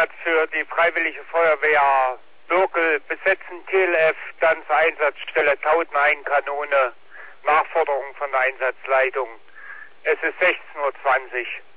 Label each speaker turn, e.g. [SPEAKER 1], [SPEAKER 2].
[SPEAKER 1] Einsatz für die Freiwillige Feuerwehr Birkel besetzen TLF dann zur Einsatzstelle Tautenhain-Kanone. Nachforderung von der Einsatzleitung. Es ist 16:20 Uhr.